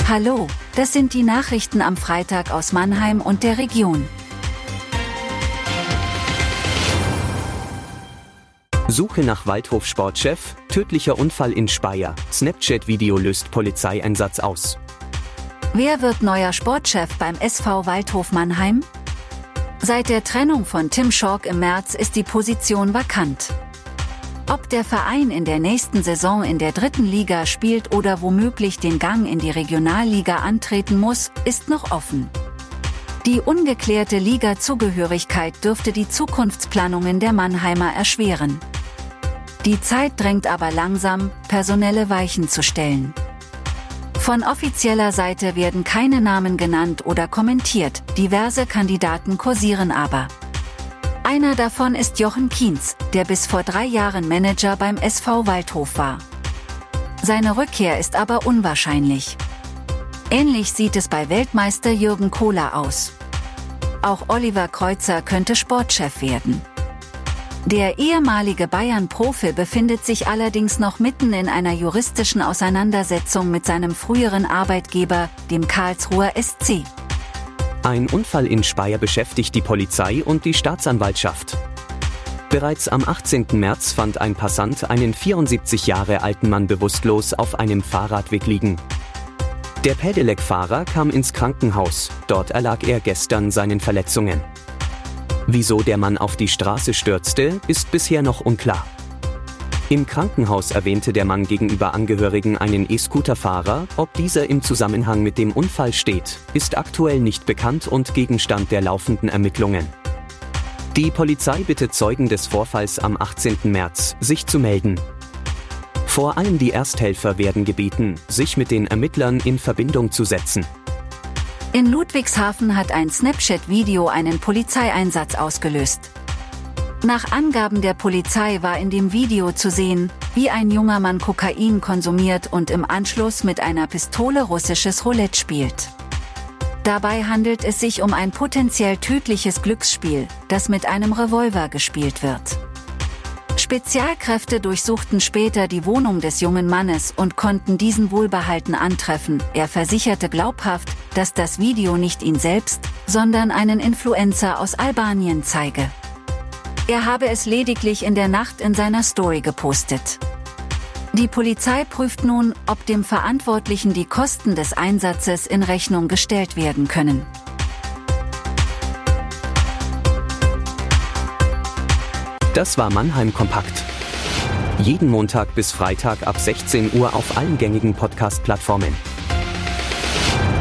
Hallo, das sind die Nachrichten am Freitag aus Mannheim und der Region. Suche nach Waldhof-Sportchef, tödlicher Unfall in Speyer, Snapchat-Video löst Polizeieinsatz aus. Wer wird neuer Sportchef beim SV Waldhof Mannheim? Seit der Trennung von Tim Schork im März ist die Position vakant. Ob der Verein in der nächsten Saison in der 3. Liga spielt oder womöglich den Gang in die Regionalliga antreten muss, ist noch offen. Die ungeklärte Liga-Zugehörigkeit dürfte die Zukunftsplanungen der Mannheimer erschweren. Die Zeit drängt aber langsam, personelle Weichen zu stellen. Von offizieller Seite werden keine Namen genannt oder kommentiert, diverse Kandidaten kursieren aber. Einer davon ist Jochen Kienz, der bis vor 3 Jahren Manager beim SV Waldhof war. Seine Rückkehr ist aber unwahrscheinlich. Ähnlich sieht es bei Weltmeister Jürgen Kohler aus. Auch Oliver Kreuzer könnte Sportchef werden. Der ehemalige Bayern-Profi befindet sich allerdings noch mitten in einer juristischen Auseinandersetzung mit seinem früheren Arbeitgeber, dem Karlsruher SC. Ein Unfall in Speyer beschäftigt die Polizei und die Staatsanwaltschaft. Bereits am 18. März fand ein Passant einen 74 Jahre alten Mann bewusstlos auf einem Fahrradweg liegen. Der Pedelec-Fahrer kam ins Krankenhaus, dort erlag er gestern seinen Verletzungen. Wieso der Mann auf die Straße stürzte, ist bisher noch unklar. Im Krankenhaus erwähnte der Mann gegenüber Angehörigen einen E-Scooter-Fahrer, ob dieser im Zusammenhang mit dem Unfall steht, ist aktuell nicht bekannt und Gegenstand der laufenden Ermittlungen. Die Polizei bittet Zeugen des Vorfalls am 18. März, sich zu melden. Vor allem die Ersthelfer werden gebeten, sich mit den Ermittlern in Verbindung zu setzen. In Ludwigshafen hat ein Snapchat-Video einen Polizeieinsatz ausgelöst. Nach Angaben der Polizei war in dem Video zu sehen, wie ein junger Mann Kokain konsumiert und im Anschluss mit einer Pistole russisches Roulette spielt. Dabei handelt es sich um ein potenziell tödliches Glücksspiel, das mit einem Revolver gespielt wird. Spezialkräfte durchsuchten später die Wohnung des jungen Mannes und konnten diesen wohlbehalten antreffen. Er versicherte glaubhaft, dass das Video nicht ihn selbst, sondern einen Influencer aus Albanien zeige. Er habe es lediglich in der Nacht in seiner Story gepostet. Die Polizei prüft nun, ob dem Verantwortlichen die Kosten des Einsatzes in Rechnung gestellt werden können. Das war Mannheim Kompakt. Jeden Montag bis Freitag ab 16 Uhr auf allen gängigen Podcast-Plattformen.